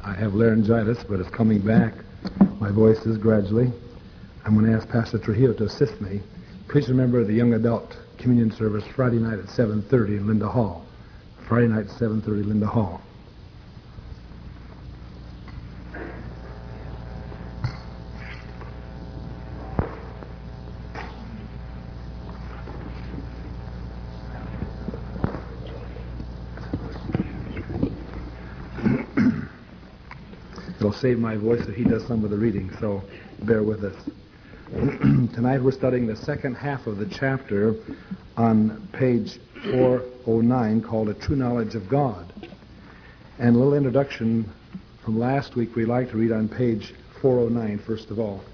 I have laryngitis, but it's coming back. My voice is gradually. I'm going to ask Pastor Trujillo to assist me. Please remember the young adult communion service Friday night at 7:30 in Linda Hall. Friday night at 7:30 Linda Hall. It'll save my voice if he does some of the reading, so bear with us. Tonight we're studying the second half of the chapter on page 409 called A True Knowledge of God. And a little introduction from last week we'd like to read on page 409 first of all.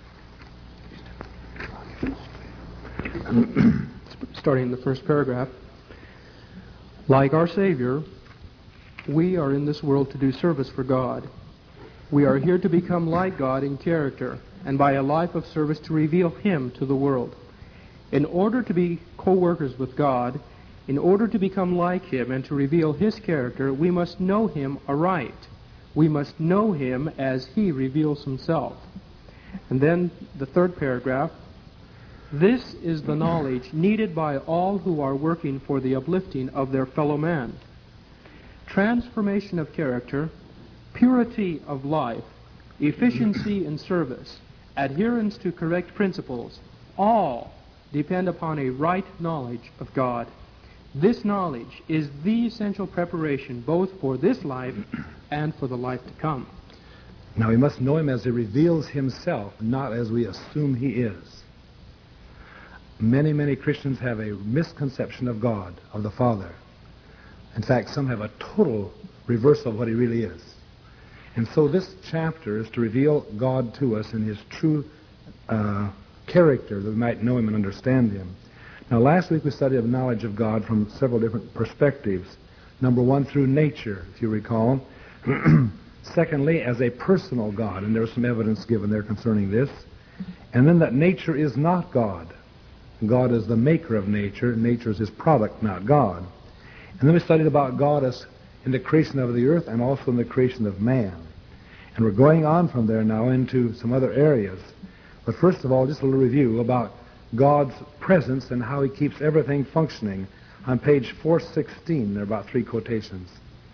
Starting in the first paragraph. Like our Savior, we are in this world to do service for God. We are here to become like God in character, and by a life of service to reveal Him to the world. In order to be co-workers with God, in order to become like Him and to reveal His character, we must know Him aright. We must know Him as He reveals Himself. And then the third paragraph. This is the knowledge needed by all who are working for the uplifting of their fellow man. Transformation of character, purity of life, efficiency in service, adherence to correct principles, all depend upon a right knowledge of God. This knowledge is the essential preparation both for this life and for the life to come. Now we must know Him as He reveals Himself, not as we assume He is. Many, many Christians have a misconception of God, of the Father. In fact, some have a total reversal of what He really is. And so this chapter is to reveal God to us in His true character, that we might know Him and understand Him. Now, last week we studied the knowledge of God from several different perspectives. Number one, through nature, if you recall. Secondly, as a personal God, and there's some evidence given there concerning this. And then that nature is not God. God is the maker of nature. Nature is His product, not God. And then we studied about God as in the creation of the earth and also in the creation of man. And we're going on from there now into some other areas. But first of all, just a little review about God's presence and how He keeps everything functioning. On page 416, there are about 3 quotations.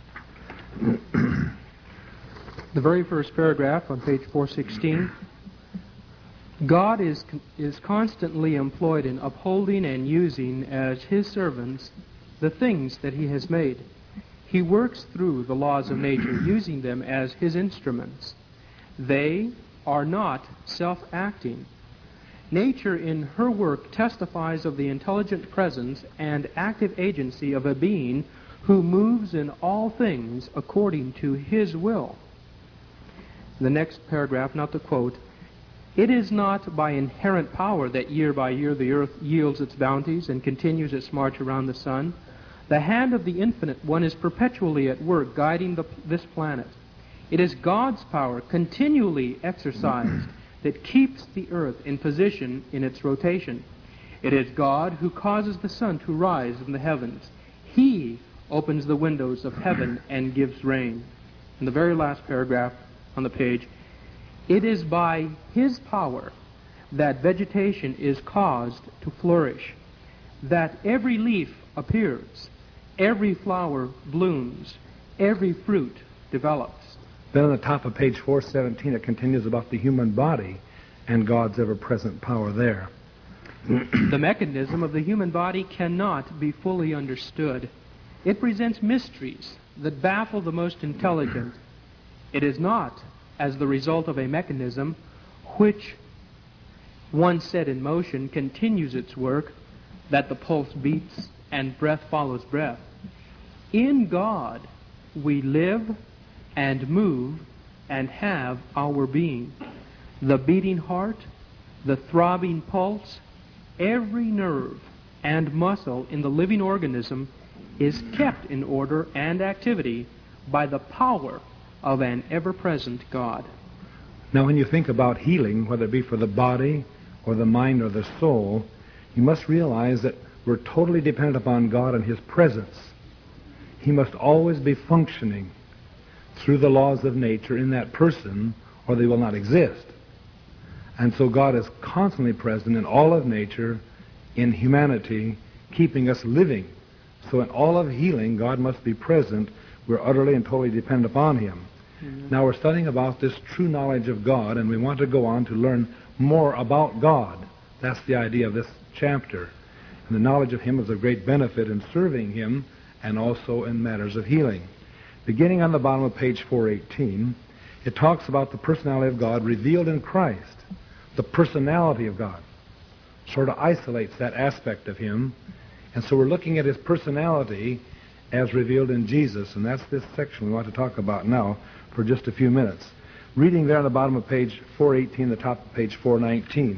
The very first paragraph on page 416. God is constantly employed in upholding and using as His servants the things that He has made. He works through the laws of nature, using them as His instruments. They are not self-acting. Nature in her work testifies of the intelligent presence and active agency of a being who moves in all things according to His will. The next paragraph, not the quote, it is not by inherent power that year by year the earth yields its bounties and continues its march around the sun. The hand of the Infinite One is perpetually at work guiding this planet. It is God's power continually exercised that keeps the earth in position in its rotation. It is God who causes the sun to rise in the heavens. He opens the windows of heaven and gives rain. In the very last paragraph on the page, it is by His power that vegetation is caused to flourish, that every leaf appears, every flower blooms, every fruit develops. Then on the top of page 417, it continues about the human body and God's ever-present power there. The mechanism of the human body cannot be fully understood. It presents mysteries that baffle the most intelligent. It is not as the result of a mechanism which, once set in motion, continues its work, that the pulse beats and breath follows breath. In God we live and move and have our being. The beating heart, the throbbing pulse, every nerve and muscle in the living organism is kept in order and activity by the power of an ever-present God. Now, when you think about healing, whether it be for the body or the mind or the soul, you must realize that we're totally dependent upon God and His presence. He must always be functioning through the laws of nature in that person, or they will not exist. And so God is constantly present in all of nature, in humanity, keeping us living. So in all of healing, God must be present. We're utterly and totally dependent upon Him. Mm-hmm. Now we're studying about this true knowledge of God, and we want to go on to learn more about God. That's the idea of this chapter. And the knowledge of Him is of great benefit in serving Him and also in matters of healing. Beginning on the bottom of page 418, it talks about the personality of God revealed in Christ. The personality of God sort of isolates that aspect of Him. And so we're looking at His personality as revealed in Jesus, and that's this section we want to talk about now for just a few minutes. Reading there on the bottom of page 418, the top of page 419.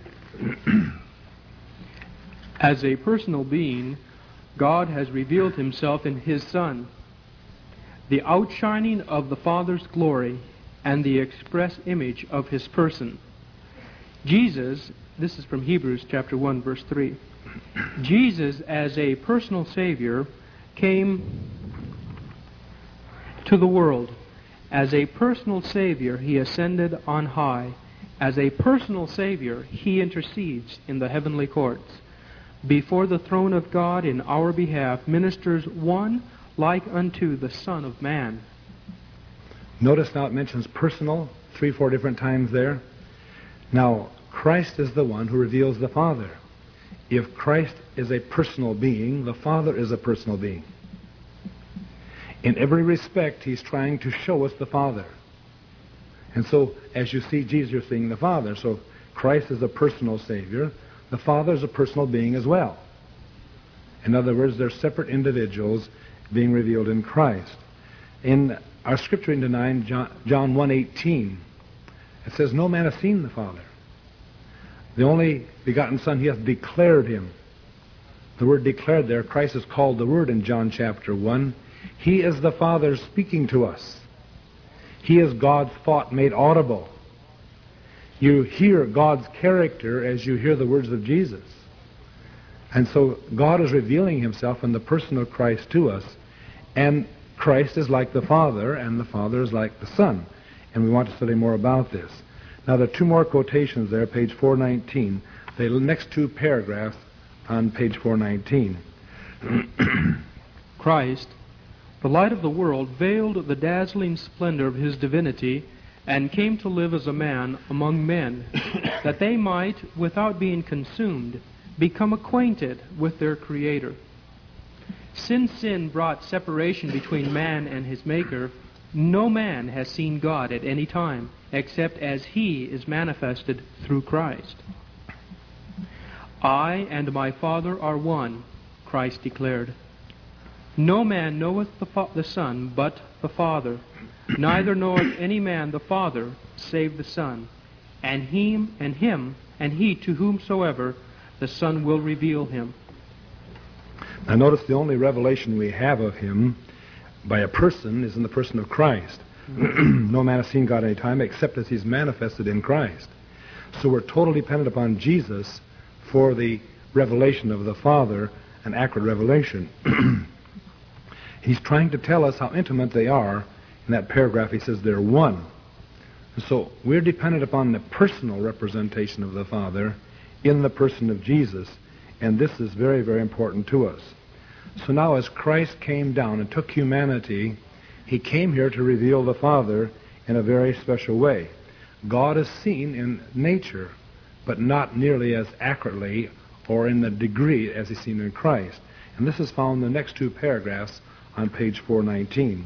As a personal being, God has revealed Himself in His Son, the outshining of the Father's glory and the express image of His person. Jesus, this is from Hebrews chapter 1, verse 3. Jesus, as a personal Savior, came to the world. As a personal Savior, He ascended on high. As a personal Savior, He intercedes in the heavenly courts. Before the throne of God in our behalf ministers one like unto the Son of Man. Notice now it mentions personal 3-4 different times there. Now, Christ is the one who reveals the Father. If Christ is a personal being, the Father is a personal being. In every respect, He's trying to show us the Father. And so, as you see Jesus, you're seeing the Father. So, Christ is a personal Savior. The Father is a personal being as well. In other words, they're separate individuals being revealed in Christ. In our scripture reading tonight, John 1:18, it says, "No man has seen the Father. The only begotten Son, He hath declared Him." The word declared there, Christ is called the Word in John chapter 1. He is the Father speaking to us. He is God's thought made audible. You hear God's character as you hear the words of Jesus. And so God is revealing Himself in the person of Christ to us. And Christ is like the Father, and the Father is like the Son. And we want to study more about this. Now there are two more quotations there, page 419. The next two paragraphs on page 419. Christ, the light of the world, veiled the dazzling splendor of His divinity and came to live as a man among men, that they might, without being consumed, become acquainted with their Creator. Since sin brought separation between man and his Maker, no man has seen God at any time, except as He is manifested through Christ. I and my Father are one, Christ declared. No man knoweth the Son but the Father, neither knoweth any man the Father save the Son, and he to whomsoever the Son will reveal Him. Now notice the only revelation we have of Him by a person is in the person of Christ. No man has seen God any time except as He's manifested in Christ. So we're totally dependent upon Jesus for the revelation of the Father, an accurate revelation. He's trying to tell us how intimate they are. In that paragraph he says they're one. So we're dependent upon the personal representation of the Father in the person of Jesus. And this is very, very important to us. So now as Christ came down and took humanity, He came here to reveal the Father in a very special way. God is seen in nature, but not nearly as accurately or in the degree as He's seen in Christ. And this is found in the next two paragraphs on page 419.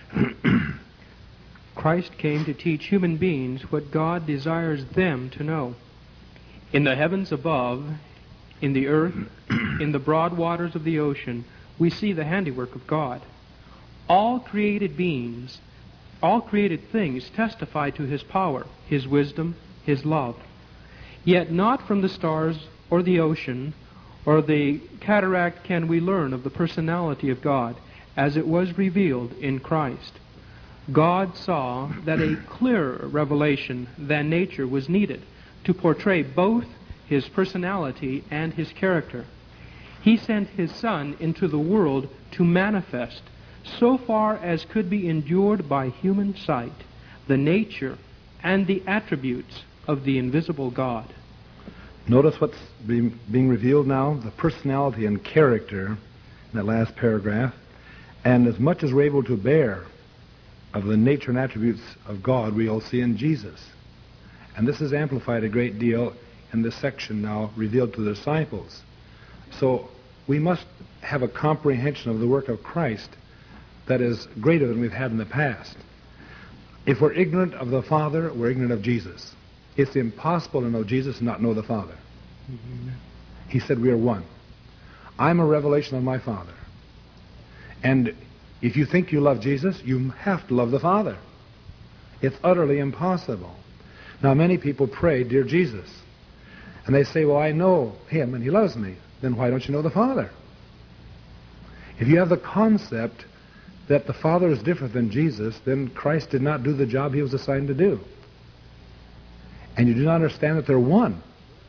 Christ came to teach human beings what God desires them to know. In the heavens above, in the earth, in the broad waters of the ocean, we see the handiwork of God. All created beings, all created things testify to His power, His wisdom, His love. Yet not from the stars or the ocean or the cataract can we learn of the personality of God as it was revealed in Christ. God saw that a clearer revelation than nature was needed to portray both His personality and His character. He sent His Son into the world to manifest so far as could be endured by human sight, the nature and the attributes of the invisible God. Notice what's being revealed now, the personality and character in that last paragraph. And as much as we're able to bear of the nature and attributes of God, we all see in Jesus. And this is amplified a great deal in this section now, revealed to the disciples. So we must have a comprehension of the work of Christ that is greater than we've had in the past. If we're ignorant of the Father, we're ignorant of Jesus. It's impossible to know Jesus and not know the Father. Mm-hmm. He said we are one. I'm a revelation of my Father. And if you think you love Jesus, you have to love the Father. It's utterly impossible. Now, many people pray, "Dear Jesus," and they say, "Well, I know Him and He loves me." Then why don't you know the Father? If you have the concept that the Father is different than Jesus, then Christ did not do the job He was assigned to do. And you do not understand that they're one.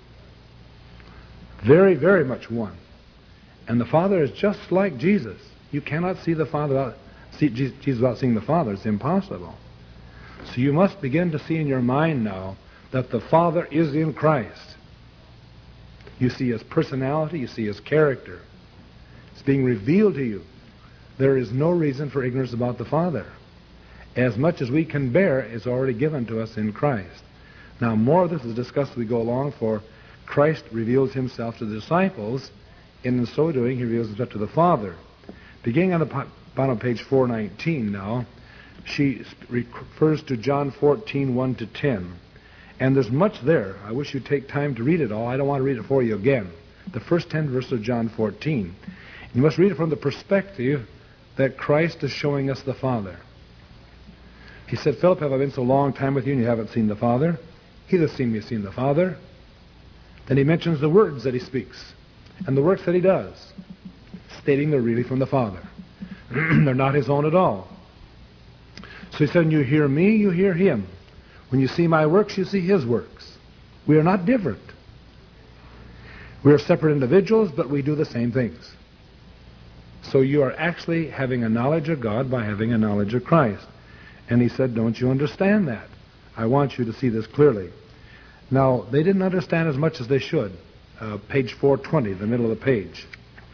Very, very much one. And the Father is just like Jesus. You cannot see the Father see Jesus without seeing the Father. It's impossible. So you must begin to see in your mind now that the Father is in Christ. You see His personality, you see His character. It's being revealed to you. There is no reason for ignorance about the Father. As much as we can bear is already given to us in Christ. Now, more of this is discussed as we go along, for Christ reveals Himself to the disciples, and in so doing, He reveals Himself to the Father. Beginning on the bottom of page 419 now, she refers to John 14, 1 to 10. And there's much there. I wish you'd take time to read it all. I don't want to read it for you again. The first 10 verses of John 14. You must read it from the perspective that Christ is showing us the Father. He said, "Philip, have I been so long time with you and you haven't seen the Father? He that has seen me has seen the Father." Then he mentions the words that He speaks and the works that He does, stating they're really from the Father. They're not His own at all. So He said, "When you hear me, you hear Him. When you see my works, you see His works." We are not different. We are separate individuals, but we do the same things. So you are actually having a knowledge of God by having a knowledge of Christ. And He said, "Don't you understand that? I want you to see this clearly." Now, they didn't understand as much as they should. Page 420, the middle of the page.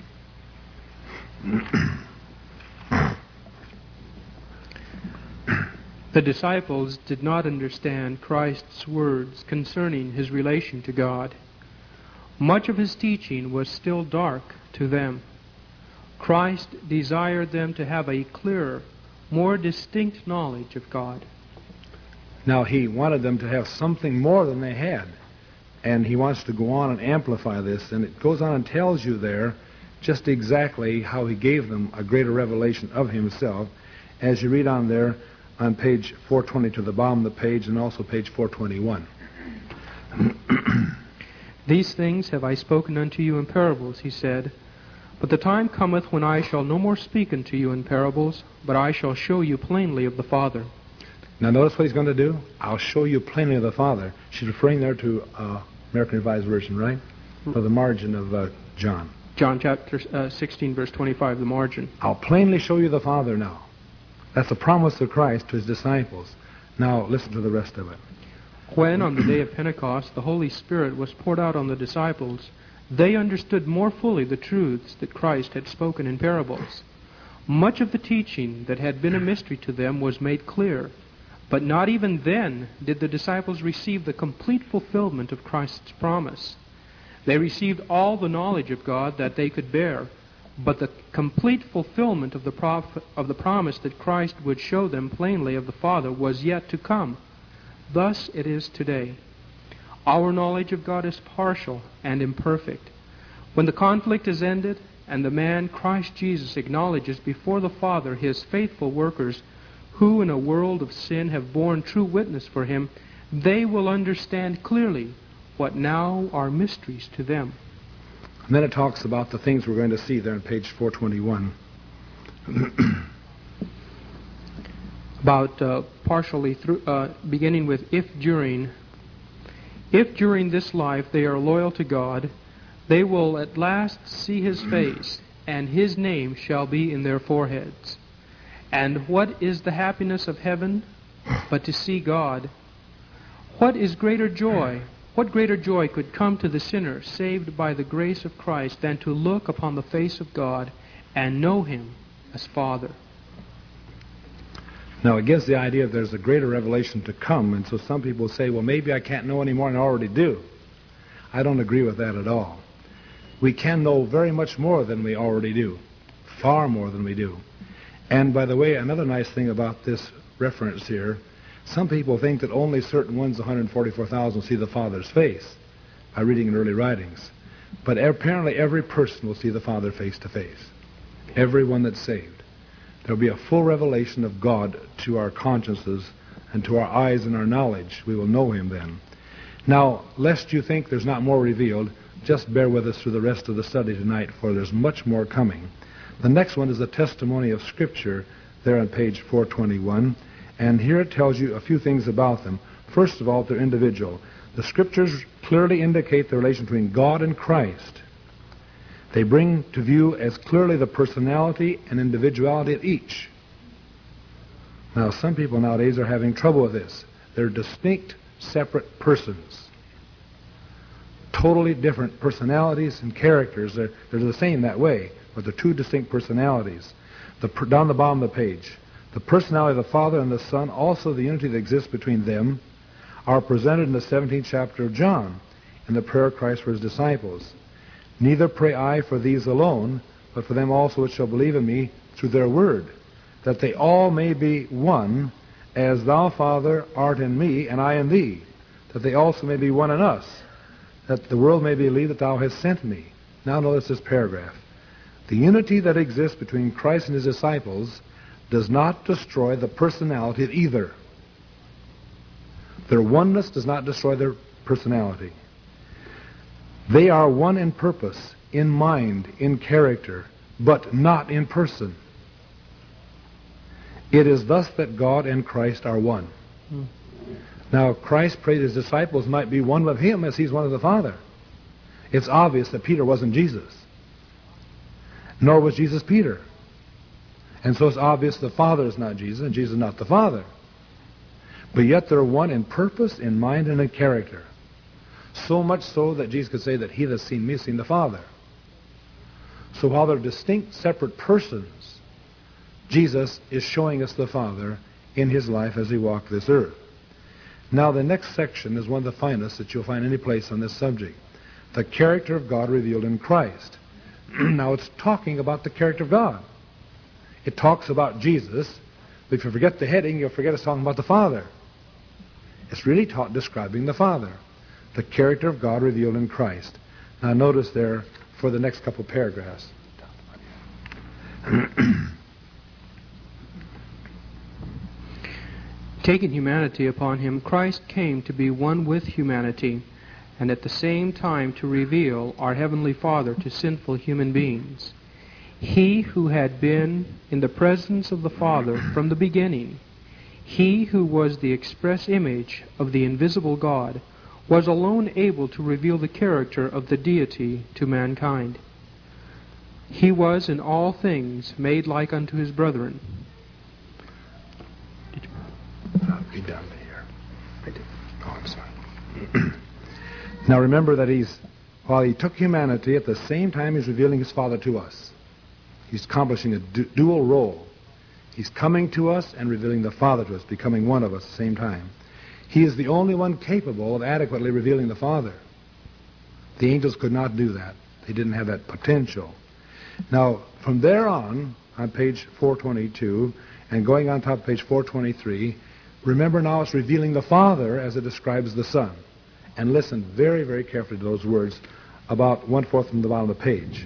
The disciples did not understand Christ's words concerning His relation to God. Much of His teaching was still dark to them. Christ desired them to have a clearer, more distinct knowledge of God. Now, He wanted them to have something more than they had. And He wants to go on and amplify this. And it goes on and tells you there just exactly how He gave them a greater revelation of Himself, as you read on there on page 420 to the bottom of the page, and also page 421. "These things have I spoken unto you in parables," He said. "But the time cometh when I shall no more speak unto you in parables, but I shall show you plainly of the Father." Now notice what He's going to do. "I'll show you plainly of the Father." She's referring there to American Revised Version, right? For the margin of John. John chapter 16, verse 25, the margin. "I'll plainly show you the Father now." That's a promise of Christ to His disciples. Now listen to the rest of it. "When on the day of Pentecost the Holy Spirit was poured out on the disciples, they understood more fully the truths that Christ had spoken in parables. Much of the teaching that had been a mystery to them was made clear, but not even then did the disciples receive the complete fulfillment of Christ's promise. They received all the knowledge of God that they could bear, but the complete fulfillment of the promise that Christ would show them plainly of the Father was yet to come. Thus it is today. Our knowledge of God is partial and imperfect. When the conflict is ended and the man Christ Jesus acknowledges before the Father His faithful workers who in a world of sin have borne true witness for Him, they will understand clearly what now are mysteries to them." And then it talks about the things we're going to see there on page 421. About partially through, beginning with if during this life they are loyal to God, they will at last see His face, and His name shall be in their foreheads. And what is the happiness of heaven but to see God? What is greater joy? What greater joy could come to the sinner saved by the grace of Christ than to look upon the face of God and know Him as Father? Now, it gives the idea that there's a greater revelation to come, and so some people say, well, maybe I can't know any more than I already do. I don't agree with that at all. We can know very much more than we already do, far more than we do. And by the way, another nice thing about this reference here, some people think that only certain ones, 144,000, see the Father's face by reading in early writings. But apparently every person will see the Father face to face. Everyone that's saved. There will be a full revelation of God to our consciences and to our eyes and our knowledge. We will know Him then. Now, lest you think there's not more revealed, just bear with us through the rest of the study tonight, for there's much more coming. The next one is the testimony of Scripture, there on page 421. And here it tells you a few things about them. First of all, they're individual. The Scriptures clearly indicate the relation between God and Christ. They bring to view as clearly the personality and individuality of each. Now, some people nowadays are having trouble with this. They're distinct, separate persons. Totally different personalities and characters. They're the same that way, but they're two distinct personalities. Down the bottom of the page, the personality of the Father and the Son, also the unity that exists between them, are presented in the 17th chapter of John in the prayer of Christ for His disciples. Neither pray I for these alone, but for them also which shall believe in me through their word, that they all may be one, as thou, Father, art in me, and I in thee, that they also may be one in us, that the world may believe that thou hast sent me. Now notice this paragraph. The unity that exists between Christ and His disciples does not destroy the personality of either. Their oneness does not destroy their personality. They are one in purpose, in mind, in character, but not in person. It is thus that God and Christ are one. Now, Christ prayed His disciples might be one with Him as He's one with the Father. It's obvious that Peter wasn't Jesus, nor was Jesus Peter. And so it's obvious the Father is not Jesus and Jesus is not the Father. But yet they're one in purpose, in mind, and in character. So much so that Jesus could say that he that has seen me has seen the Father. So while they're distinct, separate persons, Jesus is showing us the Father in His life as He walked this earth. Now the next section is one of the finest that you'll find any place on this subject. The character of God revealed in Christ. Now it's talking about the character of God. It talks about Jesus, but if you forget the heading, you'll forget it's talking about the Father. It's really describing the Father. The character of God revealed in Christ. Now notice there for the next couple paragraphs. Taking humanity upon Him, Christ came to be one with humanity, and at the same time to reveal our Heavenly Father to sinful human beings. He who had been in the presence of the Father from the beginning, He who was the express image of the invisible God, was alone able to reveal the character of the deity to mankind. He was in all things made like unto His brethren. Be down to here. I did. Oh, I'm sorry. Now remember that while He took humanity, at the same time He's revealing His Father to us. He's accomplishing a dual role. He's coming to us and revealing the Father to us, becoming one of us at the same time. He is the only one capable of adequately revealing the Father. The angels could not do that. They didn't have that potential. Now, from there on page 422, and going on top of page 423, remember now it's revealing the Father as it describes the Son. And listen very, very carefully to those words about 1/4 from the bottom of the page.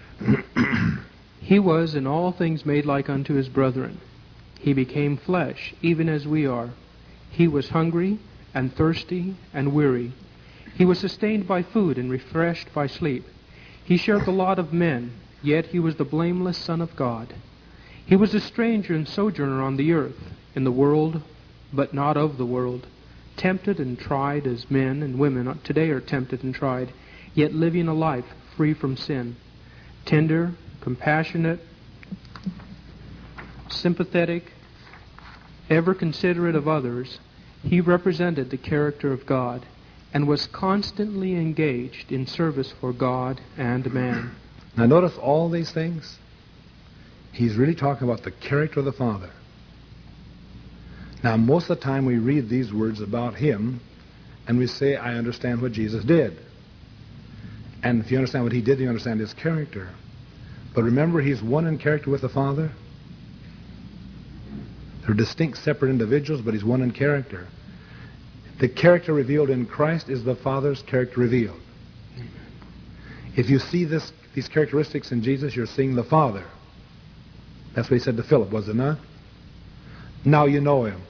He was in all things made like unto His brethren. He became flesh, even as we are. He was hungry and thirsty and weary. He was sustained by food and refreshed by sleep. He shared the lot of men, yet He was the blameless Son of God. He was a stranger and sojourner on the earth, in the world, but not of the world, tempted and tried as men and women today are tempted and tried, yet living a life free from sin, tender, compassionate, sympathetic, ever considerate of others, he represented the character of God and was constantly engaged in service for God and man. Now notice all these things. He's really talking about the character of the Father. Now most of the time we read these words about him and we say, I understand what Jesus did. And if you understand what he did, you understand his character. But remember, he's one in character with the Father. They're distinct, separate individuals, but he's one in character. The character revealed in Christ is the Father's character revealed. If you see these characteristics in Jesus, you're seeing the Father. That's what he said to Philip, was it not? Now you know him.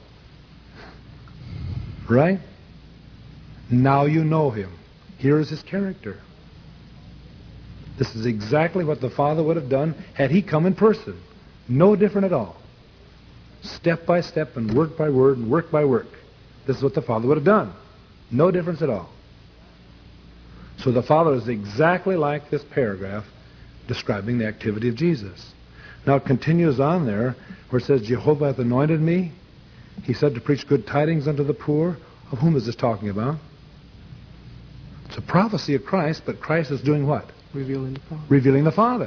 Right? Now you know him. Here is his character. This is exactly what the Father would have done had he come in person. No different at all. Step by step and word by word and work by work. This is what the Father would have done. No difference at all. So the Father is exactly like this paragraph describing the activity of Jesus. Now it continues on there where it says, Jehovah hath anointed me. He said to preach good tidings unto the poor. Of whom is this talking about? It's a prophecy of Christ, but Christ is doing what? Revealing the Father. Revealing the Father.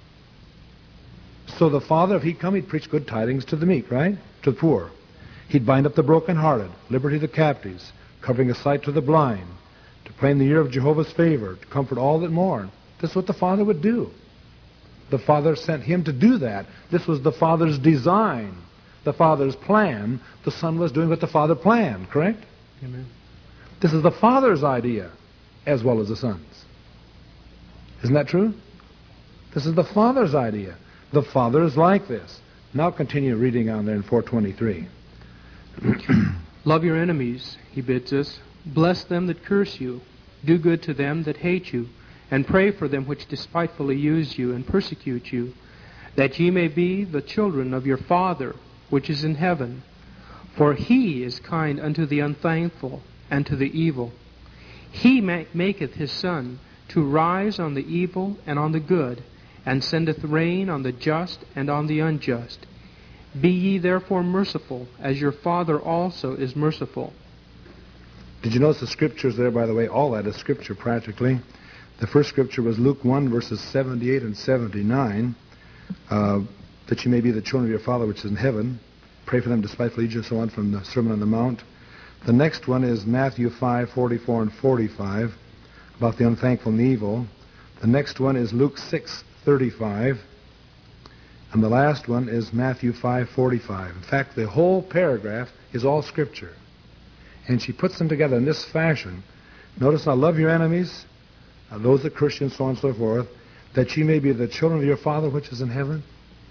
So the Father, if he'd come, he'd preach good tidings to the meek, right? To the poor. He'd bind up the brokenhearted, liberty to the captives, covering a sight to the blind, to proclaim the year of Jehovah's favor, to comfort all that mourn. This is what the Father would do. The Father sent him to do that. This was the Father's design, the Father's plan. The Son was doing what the Father planned, correct? Amen. This is the Father's idea as well as the Son's. Isn't that true? This is the Father's idea. The Father is like this. Now continue reading on there in 4:23. Love your enemies, he bids us. Bless them that curse you. Do good to them that hate you. And pray for them which despitefully use you and persecute you, that ye may be the children of your Father which is in heaven. For he is kind unto the unthankful and to the evil. He maketh his sun to rise on the evil and on the good, and sendeth rain on the just and on the unjust. Be ye therefore merciful, as your Father also is merciful. Did you notice the scriptures there, by the way? All that is scripture practically. The first scripture was Luke 1, verses 78 and 79, that you may be the children of your Father which is in heaven. Pray for them despitefully, and so on from the Sermon on the Mount. The next one is Matthew 5, 44 and 45, about the unthankful and the evil. The next one is Luke 6, 35. And the last one is Matthew 5, 45. In fact, the whole paragraph is all scripture. And she puts them together in this fashion. Notice, now, love your enemies, those that curse you, and so on and so forth, that ye may be the children of your Father which is in heaven.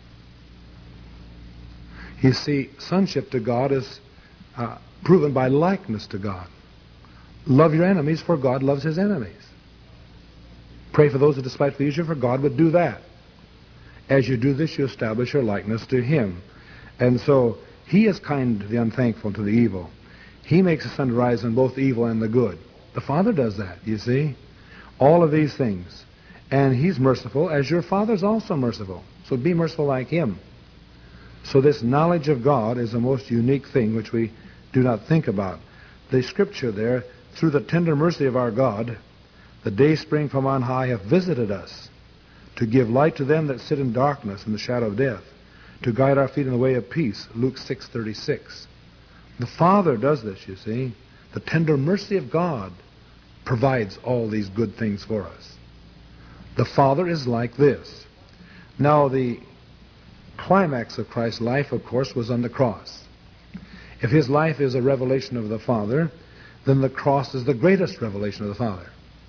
You see, sonship to God is proven by likeness to God. Love your enemies, for God loves his enemies. Pray for those that despitefully use you, for God would do that. As you do this, you establish your likeness to him. And so, he is kind to the unthankful and to the evil. He makes the sun to rise on both the evil and the good. The Father does that, you see. All of these things. And he's merciful, as your Father's also merciful. So be merciful like him. So this knowledge of God is a most unique thing which we do not think about. The scripture there, through the tender mercy of our God, the day spring from on high hath visited us, to give light to them that sit in darkness and the shadow of death, to guide our feet in the way of peace. Luke 6:36. The Father does this, you see. The tender mercy of God provides all these good things for us. The Father is like this. Now, the climax of Christ's life, of course, was on the cross. If his life is a revelation of the Father, then the cross is the greatest revelation of the Father.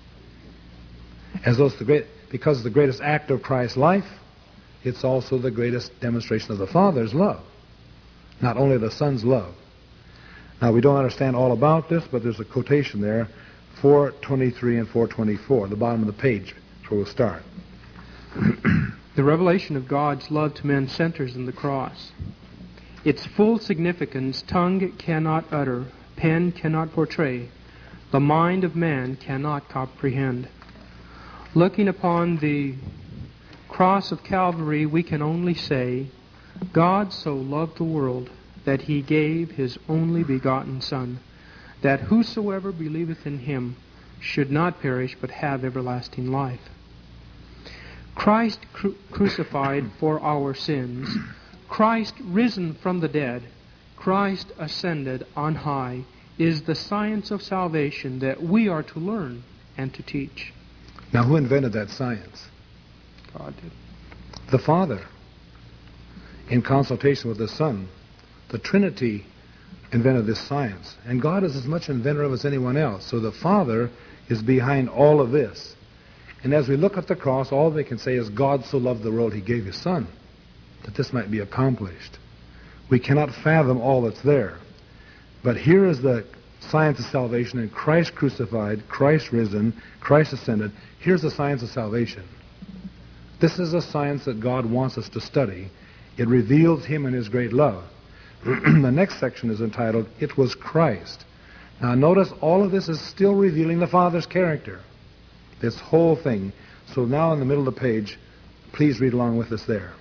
As though it's because the greatest act of Christ's life, it's also the greatest demonstration of the Father's love, not only the Son's love. Now, we don't understand all about this, but there's a quotation there, 4:23 and 4:24, the bottom of the page, where we'll start. The revelation of God's love to men centers in the cross. Its full significance tongue cannot utter, pen cannot portray, the mind of man cannot comprehend. Looking upon the cross of Calvary, we can only say, God so loved the world that he gave his only begotten Son, that whosoever believeth in him should not perish but have everlasting life. Christ crucified for our sins, Christ risen from the dead, Christ ascended on high, is the science of salvation that we are to learn and to teach. Now, who invented that science? God did. The Father, in consultation with the Son. The Trinity invented this science. And God is as much inventor of as anyone else. So the Father is behind all of this. And as we look at the cross, all we can say is God so loved the world he gave his Son, that this might be accomplished. We cannot fathom all that's there. But here is the science of salvation in Christ crucified, Christ risen, Christ ascended. Here's the science of salvation. This is a science that God wants us to study. It reveals him and his great love. The next section is entitled, It Was Christ. Now notice all of this is still revealing the Father's character. This whole thing. So now in the middle of the page, please read along with us there.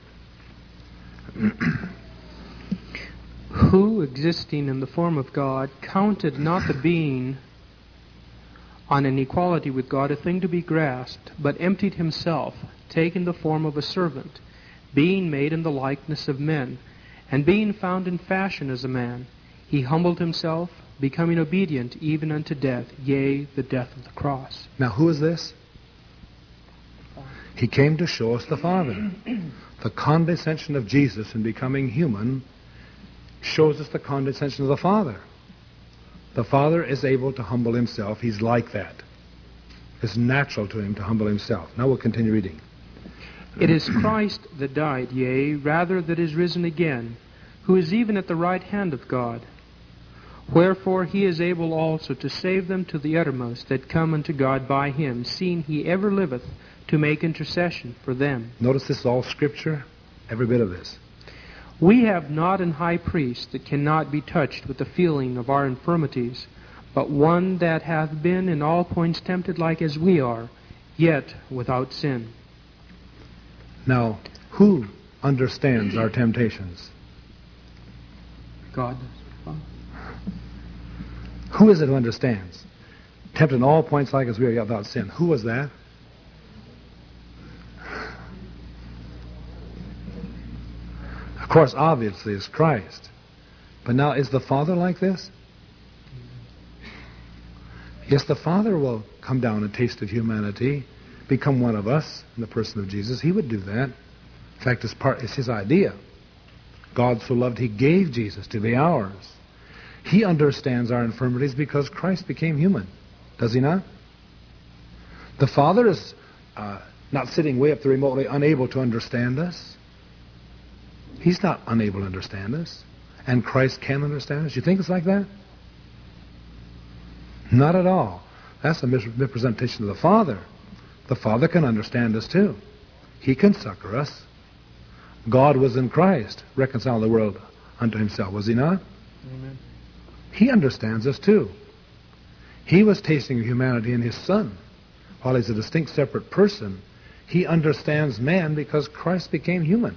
Who, existing in the form of God, counted not the being on an equality with God a thing to be grasped, but emptied himself, taking the form of a servant, being made in the likeness of men, and being found in fashion as a man, he humbled himself, becoming obedient even unto death, yea, the death of the cross. Now who is this? He came to show us the Father. The condescension of Jesus in becoming human shows us the condescension of the Father. The Father is able to humble himself. He's like that. It's natural to him to humble himself. Now we'll continue reading. It is Christ that died, yea, rather that is risen again, who is even at the right hand of God. Wherefore he is able also to save them to the uttermost that come unto God by him, seeing he ever liveth to make intercession for them. Notice this is all Scripture, every bit of this. We have not an high priest that cannot be touched with the feeling of our infirmities, but one that hath been in all points tempted like as we are, yet without sin. Now, who understands our temptations? God. Who is it who understands? Tempted in all points like as we are, yet without sin. Who was that? Of course, obviously, it's Christ. But now, is the Father like this? Yes, the Father will come down and taste of humanity, become one of us in the person of Jesus. He would do that. In fact, it's his idea. God so loved, he gave Jesus to be ours. He understands our infirmities because Christ became human. Does he not? The Father is not sitting way up there remotely unable to understand us. He's not unable to understand us. And Christ can understand us. You think it's like that? Not at all. That's a misrepresentation of the Father. The Father can understand us too. He can succor us. God was in Christ, reconciling the world unto himself. Was he not? Amen. He understands us too. He was tasting of humanity in his Son. While he's a distinct separate person, he understands man because Christ became human.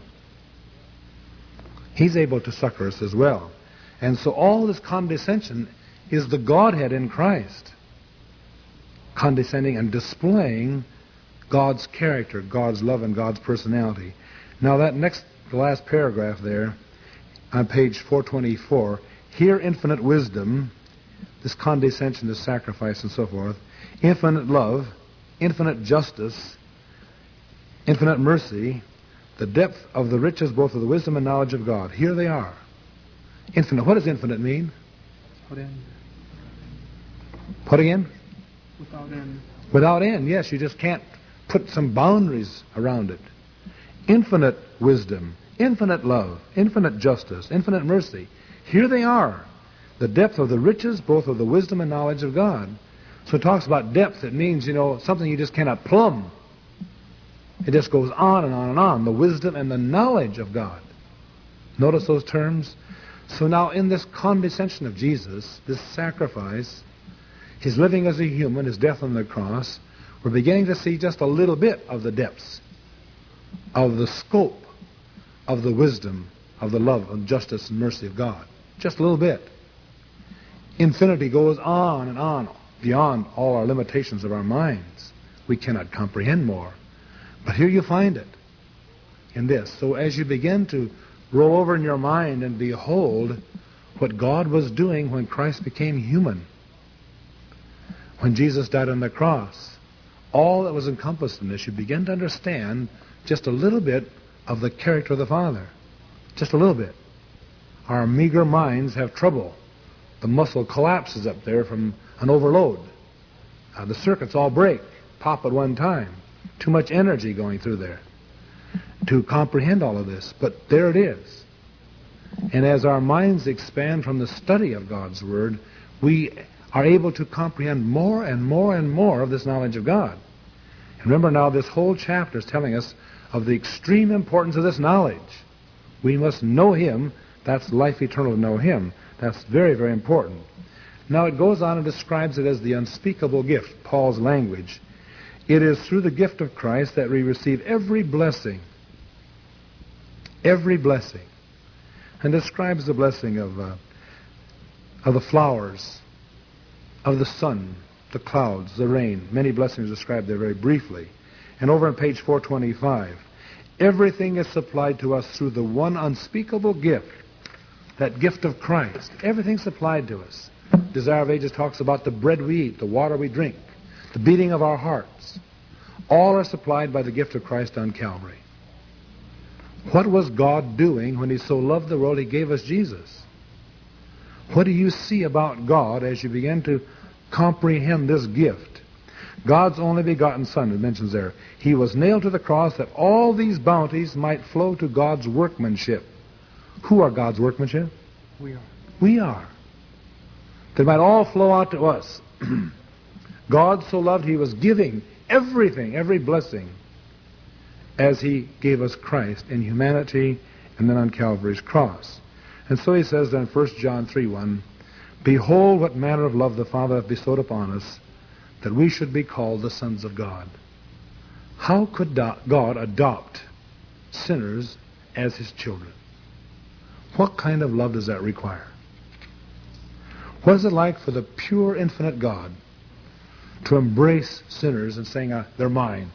He's able to succor us as well. And so all this condescension is the Godhead in Christ, condescending and displaying God's character, God's love, and God's personality. Now the last paragraph there, on page 424, here infinite wisdom, this condescension, this sacrifice and so forth, infinite love, infinite justice, infinite mercy, the depth of the riches both of the wisdom and knowledge of God. Here they are. Infinite. What does infinite mean? Without end. What again? Without end. Without end, yes. You just can't put some boundaries around it. Infinite wisdom, infinite love, infinite justice, infinite mercy. Here they are. The depth of the riches both of the wisdom and knowledge of God. So it talks about depth. It means, something you just cannot plumb. It just goes on and on and on. The wisdom and the knowledge of God. Notice those terms? So now in this condescension of Jesus, this sacrifice, his living as a human, his death on the cross, we're beginning to see just a little bit of the depths, of the scope, of the wisdom, of the love and justice and mercy of God. Just a little bit. Infinity goes on and on, beyond all our limitations of our minds. We cannot comprehend more. But here you find it in this. So as you begin to roll over in your mind and behold what God was doing when Christ became human, when Jesus died on the cross, all that was encompassed in this, you begin to understand just a little bit of the character of the Father. Just a little bit. Our meager minds have trouble. The muscle collapses up there from an overload. The circuits all break, pop at one time. Too much energy going through there to comprehend all of this. But there it is. And as our minds expand from the study of God's Word, we are able to comprehend more and more and more of this knowledge of God. And remember now, this whole chapter is telling us of the extreme importance of this knowledge. We must know Him. That's life eternal to know Him. That's very, very important. Now it goes on and describes it as the unspeakable gift, Paul's language. It is through the gift of Christ that we receive every blessing. Every blessing. And describes the blessing of the flowers, of the sun, the clouds, the rain. Many blessings described there very briefly. And over on page 425, everything is supplied to us through the one unspeakable gift, that gift of Christ. Everything supplied to us. Desire of Ages talks about the bread we eat, the water we drink, the beating of our hearts. All are supplied by the gift of Christ on Calvary. What was God doing when He so loved the world He gave us Jesus? What do you see about God as you begin to comprehend this gift? God's only begotten Son, it mentions there. He was nailed to the cross that all these bounties might flow to God's workmanship. Who are God's workmanship? We are. We are. They might all flow out to us. God so loved He was giving everything, every blessing, as He gave us Christ in humanity and then on Calvary's cross. And so He says in 1 John 3:1, behold what manner of love the Father hath bestowed upon us, that we should be called the sons of God. How could God adopt sinners as His children? What kind of love does that require? What is it like for the pure, infinite God to embrace sinners and saying, they're mine.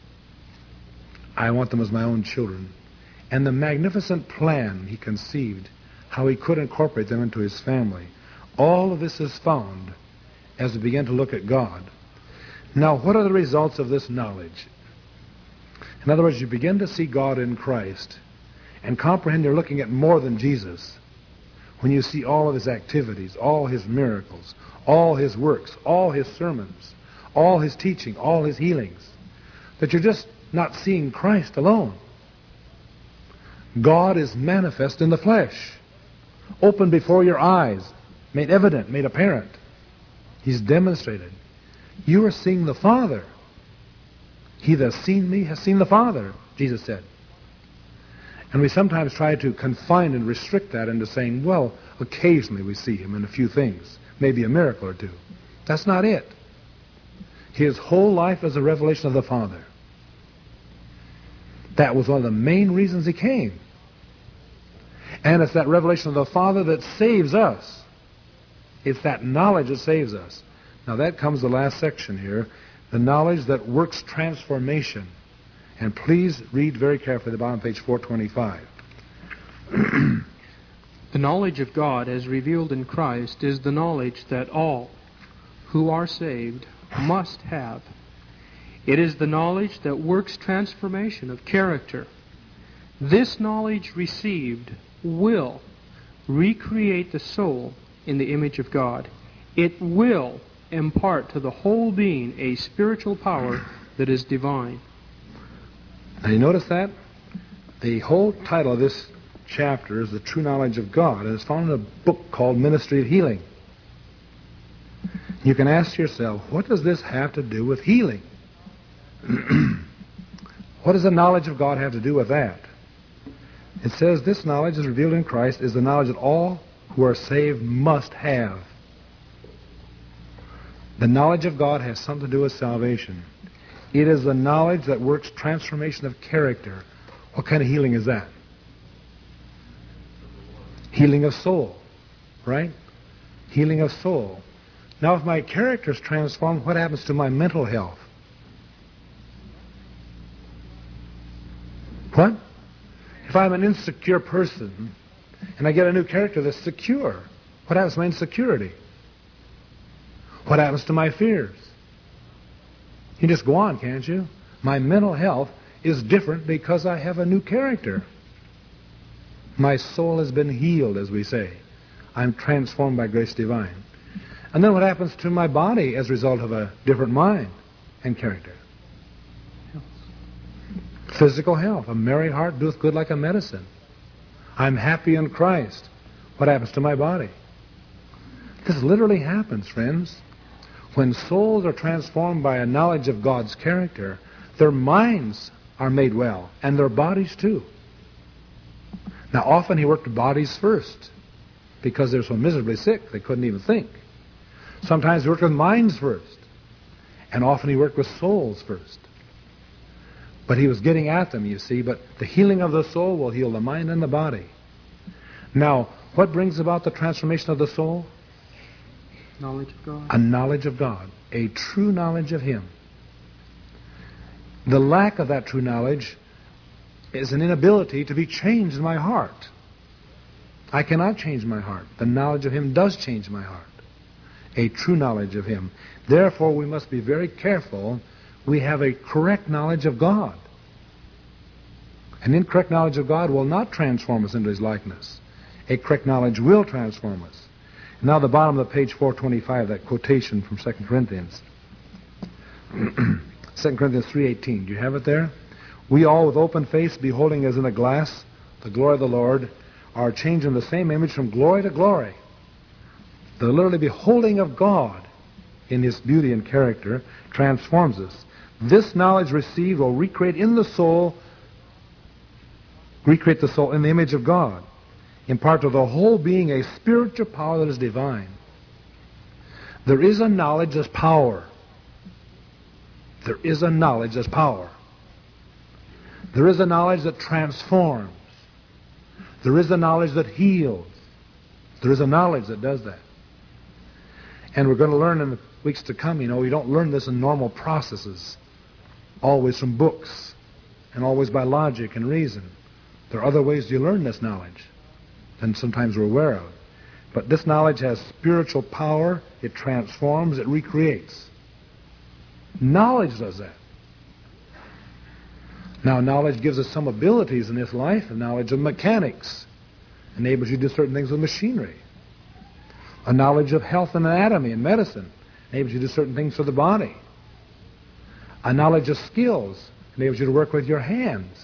I want them as my own children. And the magnificent plan He conceived, how He could incorporate them into His family. All of this is found as we begin to look at God. Now, what are the results of this knowledge? In other words, you begin to see God in Christ and comprehend you're looking at more than Jesus. When you see all of His activities, all His miracles, all His works, all His sermons, all His teaching, all His healings, that you're just not seeing Christ alone. God is manifest in the flesh, open before your eyes, made evident, made apparent. He's demonstrated. You are seeing the Father. He that has seen me has seen the Father, Jesus said. And we sometimes try to confine and restrict that into saying, well, occasionally we see Him in a few things, maybe a miracle or two. That's not it. His whole life is a revelation of the Father. That was one of the main reasons He came. And it's that revelation of the Father that saves us. It's that knowledge that saves us. Now that comes the last section here, the knowledge that works transformation. And please read very carefully the bottom of page 425. The knowledge of God as revealed in Christ is the knowledge that all who are saved must have. It is the knowledge that works transformation of character. This knowledge received will recreate the soul in the image of God. It will impart to the whole being a spiritual power that is divine. Now you notice that? The whole title of this chapter is The True Knowledge of God, and it's found in a book called Ministry of Healing. You can ask yourself, what does this have to do with healing? What does the knowledge of God have to do with that? It says this knowledge is revealed in Christ is the knowledge that all who are saved must have. The knowledge of God has something to do with salvation. It is the knowledge that works transformation of character. What kind of healing is that? Healing of soul, right? Healing of soul. Now, if my character is transformed, what happens to my mental health? What? If I'm an insecure person and I get a new character that's secure, what happens to my insecurity? What happens to my fears? You just go on, can't you? My mental health is different because I have a new character. My soul has been healed, as we say. I'm transformed by grace divine. And then what happens to my body as a result of a different mind and character? Physical health. A merry heart doeth good like a medicine. I'm happy in Christ. What happens to my body? This literally happens, friends. When souls are transformed by a knowledge of God's character, their minds are made well, and their bodies too. Now, often he worked with bodies first, because they're so miserably sick they couldn't even think. Sometimes he worked with minds first, and often he worked with souls first. But he was getting at them, you see, but the healing of the soul will heal the mind and the body. Now, what brings about the transformation of the soul? Knowledge of God. A knowledge of God, a true knowledge of Him. The lack of that true knowledge is an inability to be changed in my heart. I cannot change my heart. The knowledge of Him does change my heart. A true knowledge of Him. Therefore, we must be very careful we have a correct knowledge of God. An incorrect knowledge of God will not transform us into His likeness. A correct knowledge will transform us. Now the bottom of the page 425, that quotation from 2 Corinthians. 2 Corinthians 3:18. Do you have it there? We all with open face, beholding as in a glass the glory of the Lord, are changed in the same image from glory to glory. The literally beholding of God in His beauty and character transforms us. This knowledge received will recreate the soul in the image of God. Impart to the whole being a spiritual power that is divine. There is a knowledge as power. There is a knowledge as power. There is a knowledge that transforms. There is a knowledge that heals. There is a knowledge that does that. And we're going to learn in the weeks to come, you don't learn this in normal processes, always from books, and always by logic and reason. There are other ways you learn this knowledge than sometimes we're aware of. But this knowledge has spiritual power. It transforms. It recreates. Knowledge does that. Now, knowledge gives us some abilities in this life. The knowledge of mechanics enables you to do certain things with machinery. A knowledge of health and anatomy and medicine enables you to do certain things for the body. A knowledge of skills enables you to work with your hands.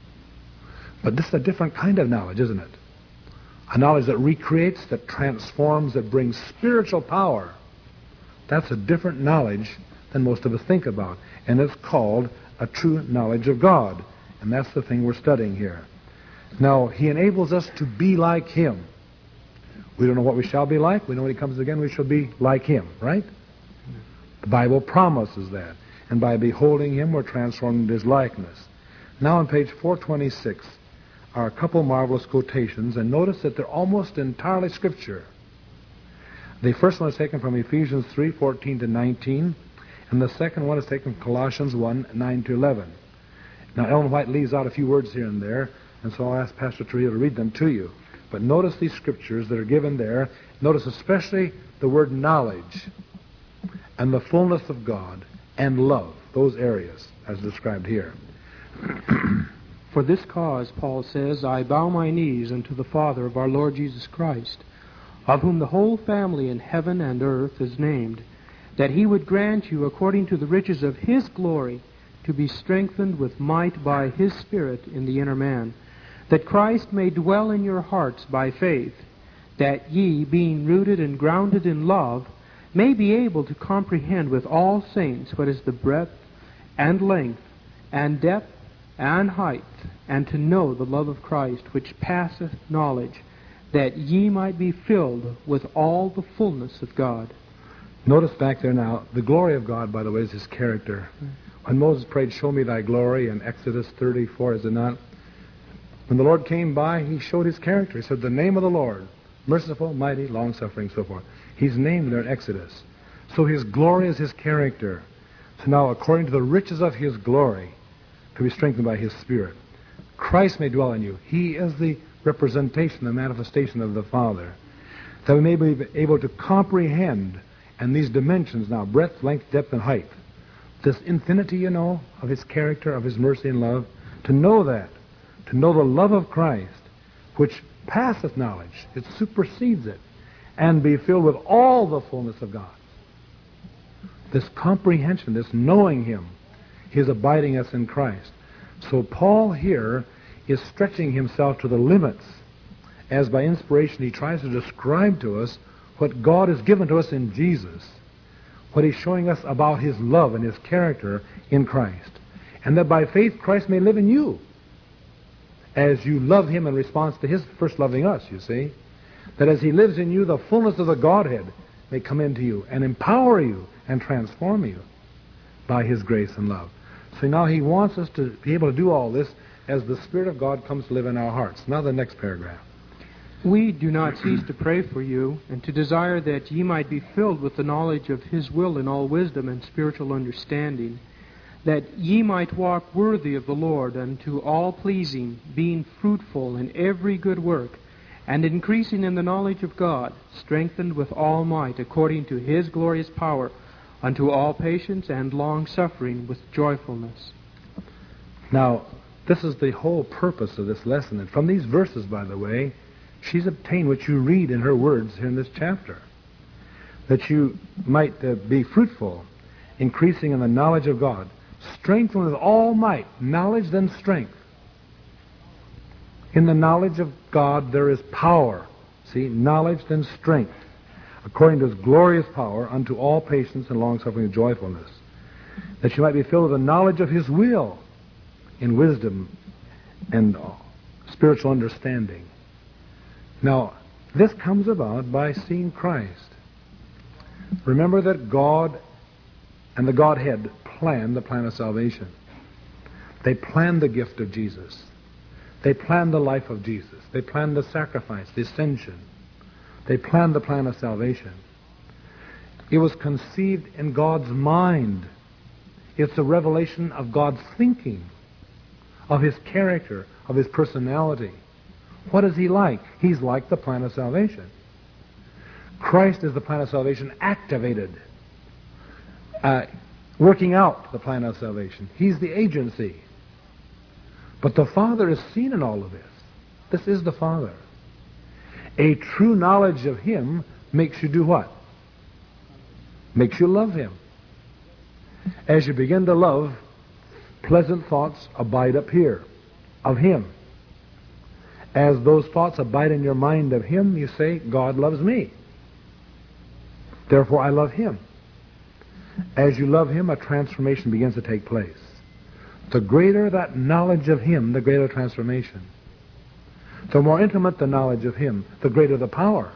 But this is a different kind of knowledge, isn't it? A knowledge that recreates, that transforms, that brings spiritual power. That's a different knowledge than most of us think about. And it's called a true knowledge of God. And that's the thing we're studying here. Now, He enables us to be like Him. We don't know what we shall be like. We know when He comes again we shall be like Him, right? The Bible promises that. And by beholding Him, we're transformed into His likeness. Now on page 426 are a couple marvelous quotations, and notice that they're almost entirely Scripture. The first one is taken from Ephesians 3:14 to 19, and the second one is taken from Colossians 1:9 to 11. Now, Ellen White leaves out a few words here and there, and so I'll ask Pastor Trujillo to read them to you. But notice these Scriptures that are given there. Notice especially the word knowledge and the fullness of God and love, those areas as described here. For this cause, Paul says, I bow my knees unto the Father of our Lord Jesus Christ, of whom the whole family in heaven and earth is named, that He would grant you, according to the riches of His glory, to be strengthened with might by His Spirit in the inner man, that Christ may dwell in your hearts by faith, that ye, being rooted and grounded in love, may be able to comprehend with all saints what is the breadth and length and depth and height, and to know the love of Christ, which passeth knowledge, that ye might be filled with all the fullness of God. Notice back there now, the glory of God, by the way, is His character. When Moses prayed, show me thy glory, in Exodus 34, is it not? When the Lord came by, He showed His character. He said, the name of the Lord, merciful, mighty, long-suffering, so forth. He's named there in Exodus. So His glory is His character. So now, according to the riches of His glory, to be strengthened by His Spirit, Christ may dwell in you. He is the representation, the manifestation of the Father, that we may be able to comprehend, and these dimensions now, breadth, length, depth, and height, this infinity, of His character, of His mercy and love, to know that, to know the love of Christ, which passeth knowledge, it supersedes it, and be filled with all the fullness of God. This comprehension, this knowing Him, His abiding us in Christ. So Paul here is stretching himself to the limits, as by inspiration he tries to describe to us what God has given to us in Jesus, what He's showing us about His love and His character in Christ, and that by faith Christ may live in you, as you love Him in response to His first loving us, you see, that as He lives in you, the fullness of the Godhead may come into you and empower you and transform you by His grace and love. So now He wants us to be able to do all this as the Spirit of God comes to live in our hearts. Now the next paragraph. We do not cease to pray for you, and to desire that ye might be filled with the knowledge of His will in all wisdom and spiritual understanding, that ye might walk worthy of the Lord unto all pleasing, being fruitful in every good work, and increasing in the knowledge of God, strengthened with all might according to His glorious power, unto all patience and long-suffering with joyfulness. Now, this is the whole purpose of this lesson. And from these verses, by the way, she's obtained what you read in her words here in this chapter. That you might be fruitful, increasing in the knowledge of God, strengthened with all might, knowledge then strength. In the knowledge of God there is power. See, knowledge then strength, according to His glorious power, unto all patience and long-suffering and joyfulness, that you might be filled with the knowledge of His will, in wisdom and spiritual understanding. Now, this comes about by seeing Christ. Remember that God and the Godhead planned the plan of salvation. They planned the gift of Jesus. They planned the life of Jesus. They planned the sacrifice, the ascension. They planned the plan of salvation. It was conceived in God's mind. It's a revelation of God's thinking, of His character, of His personality. What is He like? He's like the plan of salvation. Christ is the plan of salvation activated, working out the plan of salvation. He's the agency. But the Father is seen in all of this. This is the Father. A true knowledge of Him makes you do what? Makes you love Him. As you begin to love, pleasant thoughts abide up here of Him. As those thoughts abide in your mind of Him, you say, God loves me. Therefore I love Him. As you love Him, a transformation begins to take place. The greater that knowledge of Him, the greater transformation. The more intimate the knowledge of Him, the greater the power.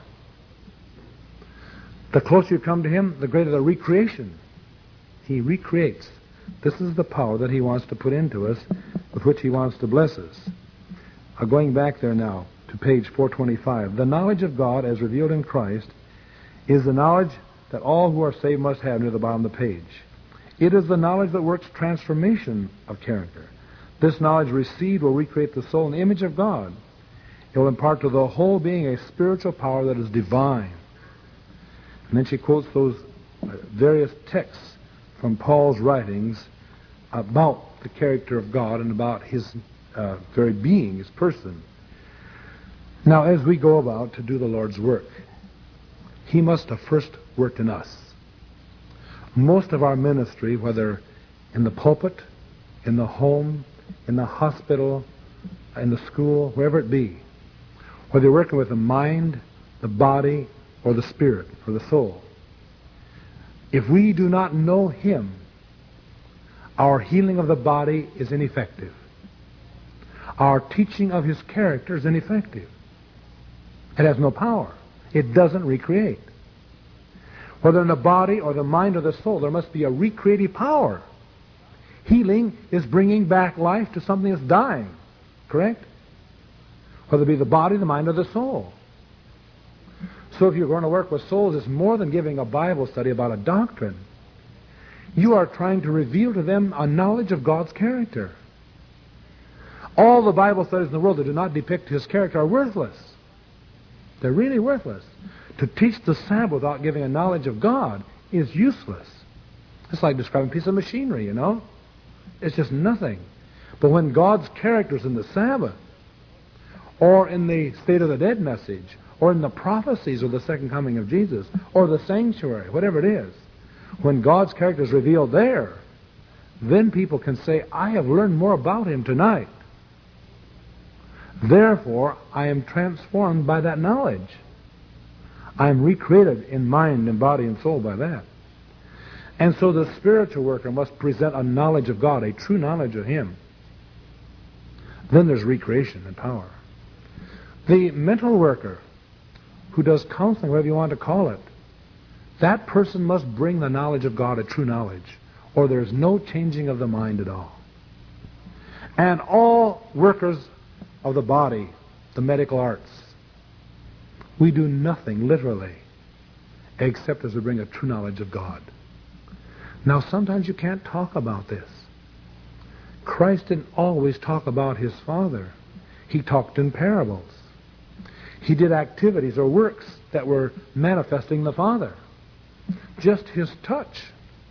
The closer you come to Him, the greater the recreation. He recreates. This is the power that He wants to put into us, with which He wants to bless us. Going back there now to page 425. The knowledge of God as revealed in Christ is the knowledge that all who are saved must have near the bottom of the page. It is the knowledge that works transformation of character. This knowledge received will recreate the soul in the image of God. It will impart to the whole being a spiritual power that is divine. And then she quotes those various texts from Paul's writings about the character of God and about His very being, His person. Now, as we go about to do the Lord's work, He must have first worked in us. Most of our ministry, whether in the pulpit, in the home, in the hospital, in the school, wherever it be, whether you're working with the mind, the body, or the spirit, or the soul, if we do not know Him, our healing of the body is ineffective. Our teaching of His character is ineffective. It has no power. It doesn't recreate. Whether in the body or the mind or the soul, there must be a recreative power. Healing is bringing back life to something that's dying. Correct? whether it be the body, the mind, or the soul. So if you're going to work with souls, it's more than giving a Bible study about a doctrine. You are trying to reveal to them a knowledge of God's character. All the Bible studies in the world that do not depict His character are worthless. They're really worthless. To teach the Sabbath without giving a knowledge of God is useless. It's like describing a piece of machinery, you know. It's just nothing. But when God's character is in the Sabbath, or in the state of the dead message, or in the prophecies of the second coming of Jesus, or the sanctuary, whatever it is, when God's character is revealed there, then people can say, I have learned more about Him tonight. Therefore, I am transformed by that knowledge. I am recreated in mind and body and soul by that. And so the spiritual worker must present a knowledge of God, a true knowledge of Him. Then there's recreation and power. The mental worker who does counseling, whatever you want to call it, that person must bring the knowledge of God, a true knowledge, or there's no changing of the mind at all. And all workers of the body, the medical arts, we do nothing, literally, except as we bring a true knowledge of God. Now, sometimes you can't talk about this. Christ didn't always talk about His Father. He talked in parables. He did activities or works that were manifesting the Father. Just His touch,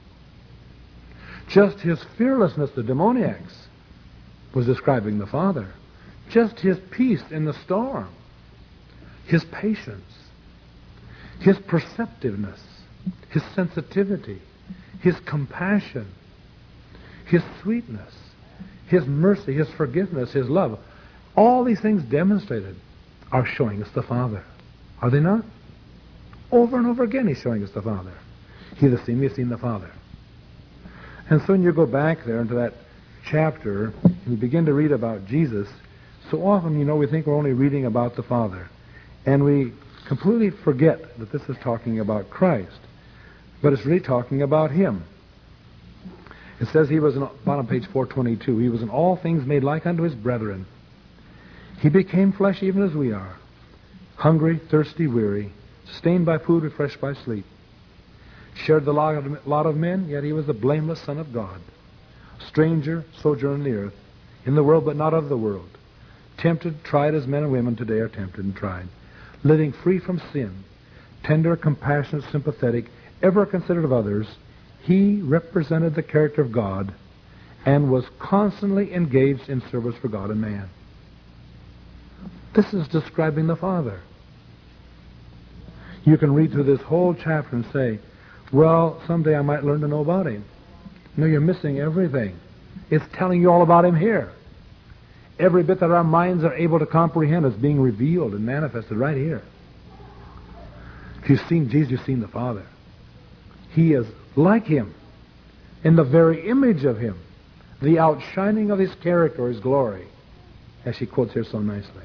just His fearlessness, the demoniacs, was describing the Father. Just His peace in the storm, His patience, His perceptiveness, His sensitivity, His compassion, His sweetness, His mercy, His forgiveness, His love. All these things demonstrated are showing us the Father. Are they not? Over and over again He's showing us the Father. He that seen me has seen the Father. And so when you go back there into that chapter and you begin to read about Jesus, so often, you know, we think we're only reading about the Father. And we completely forget that this is talking about Christ. But it's really talking about Him. It says He was, on page 422, He was in all things made like unto His brethren. He became flesh even as we are, hungry, thirsty, weary, sustained by food, refreshed by sleep. Shared the lot of men, yet He was the blameless Son of God. Stranger, sojourner in the earth, in the world but not of the world. Tempted, tried as men and women today are tempted and tried. Living free from sin, tender, compassionate, sympathetic, ever considerate of others, He represented the character of God and was constantly engaged in service for God and man. This is describing the Father. You can read through this whole chapter and say, well, someday I might learn to know about Him. No, you're missing everything. It's telling you all about Him here. Every bit that our minds are able to comprehend is being revealed and manifested right here. If you've seen Jesus, you've seen the Father. He is like Him, in the very image of Him, the outshining of His character, His glory, as she quotes here so nicely.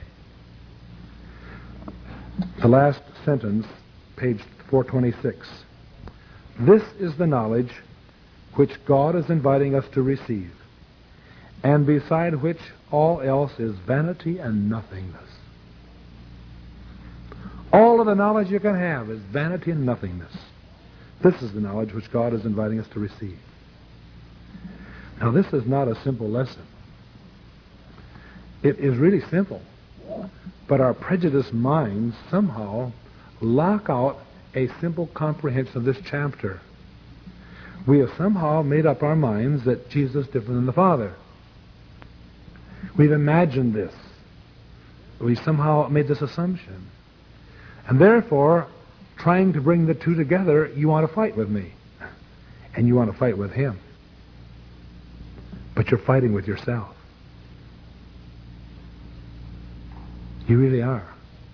The last sentence, page 426. This is the knowledge which God is inviting us to receive, and beside which all else is vanity and nothingness. All of the knowledge you can have is vanity and nothingness. This is the knowledge which God is inviting us to receive. Now, this is not a simple lesson. It is really simple. But our prejudiced minds somehow lock out a simple comprehension of this chapter. We have somehow made up our minds that Jesus is different than the Father. We've imagined this. We somehow made this assumption. And therefore, trying to bring the two together, you want to fight with me. And you want to fight with Him. But you're fighting with yourself. You really are.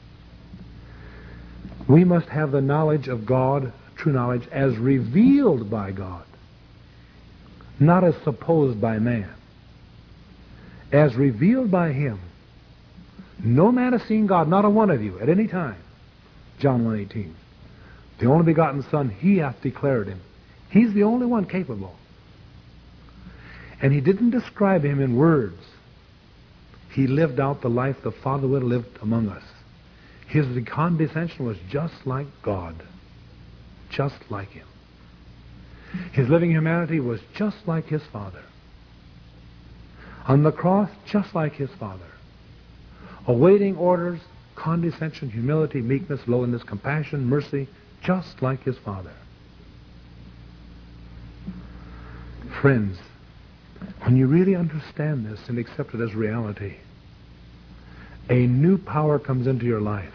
We must have the knowledge of God, true knowledge, as revealed by God. Not as supposed by man. As revealed by Him. No man has seen God, not a one of you, at any time. John 1:18. The only begotten Son, He hath declared Him. He's the only one capable. And He didn't describe Him in words. He lived out the life the Father would have lived among us. His condescension was just like God, just like Him. His living humanity was just like His Father. On the cross, just like His Father. Awaiting orders, condescension, humility, meekness, lowliness, compassion, mercy, just like His Father. Friends, when you really understand this and accept it as reality, a new power comes into your life.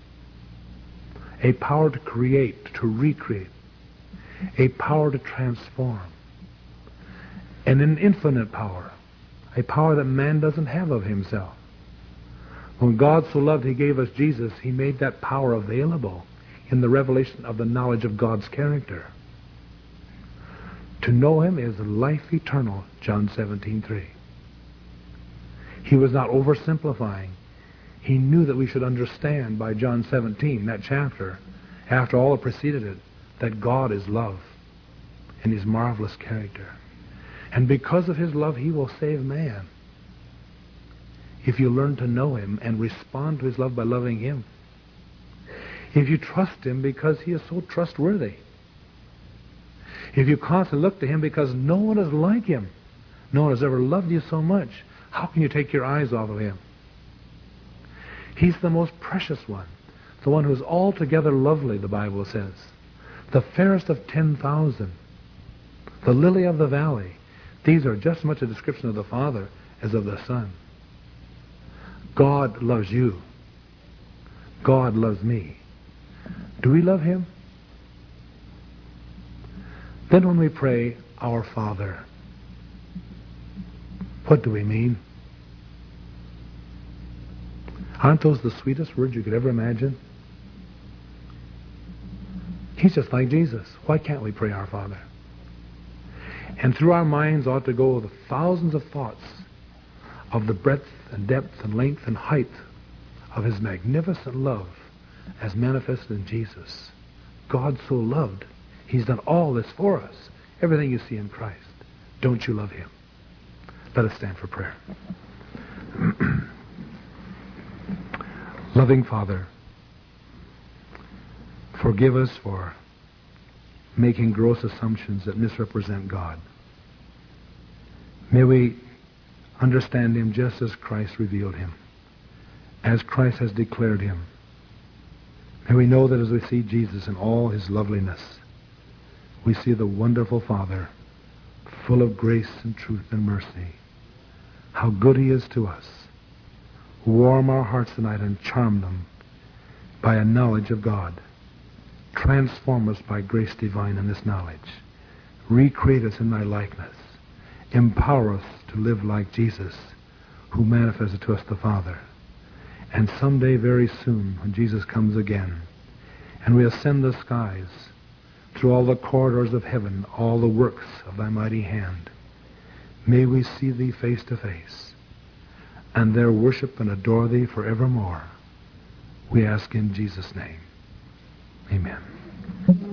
A power to create, to recreate. A power to transform. And an infinite power. A power that man doesn't have of himself. When God so loved He gave us Jesus, He made that power available in the revelation of the knowledge of God's character. To know Him is life eternal, John 17:3. He was not oversimplifying. He knew that we should understand by John 17, that chapter, after all that preceded it, that God is love in His marvelous character. And because of His love, He will save man. If you learn to know Him and respond to His love by loving Him. If you trust Him because He is so trustworthy. If you constantly look to Him because no one is like Him. No one has ever loved you so much. How can you take your eyes off of Him? He's the most precious one. The one who is altogether lovely, the Bible says. The fairest of 10,000. The lily of the valley. These are just as much a description of the Father as of the Son. God loves you. God loves me. Do we love Him? Then when we pray, Our Father, what do we mean? Aren't those the sweetest words you could ever imagine? He's just like Jesus. Why can't we pray Our Father? And through our minds ought to go the thousands of thoughts of the breadth and depth and length and height of His magnificent love as manifested in Jesus. God so loved, He's done all this for us. Everything you see in Christ. Don't you love Him? Let us stand for prayer. Loving Father, forgive us for making gross assumptions that misrepresent God. May we understand Him just as Christ revealed Him, as Christ has declared Him. May we know that as we see Jesus in all His loveliness, we see the wonderful Father, full of grace and truth and mercy. How good He is to us. Warm our hearts tonight and charm them by a knowledge of God. Transform us by grace divine in this knowledge. Recreate us in Thy likeness. Empower us to live like Jesus, who manifested to us the Father. And someday, very soon, when Jesus comes again, and we ascend the skies, through all the corridors of heaven, all the works of Thy mighty hand, may we see Thee face to face, and there worship and adore Thee forevermore. We ask in Jesus' name. Amen.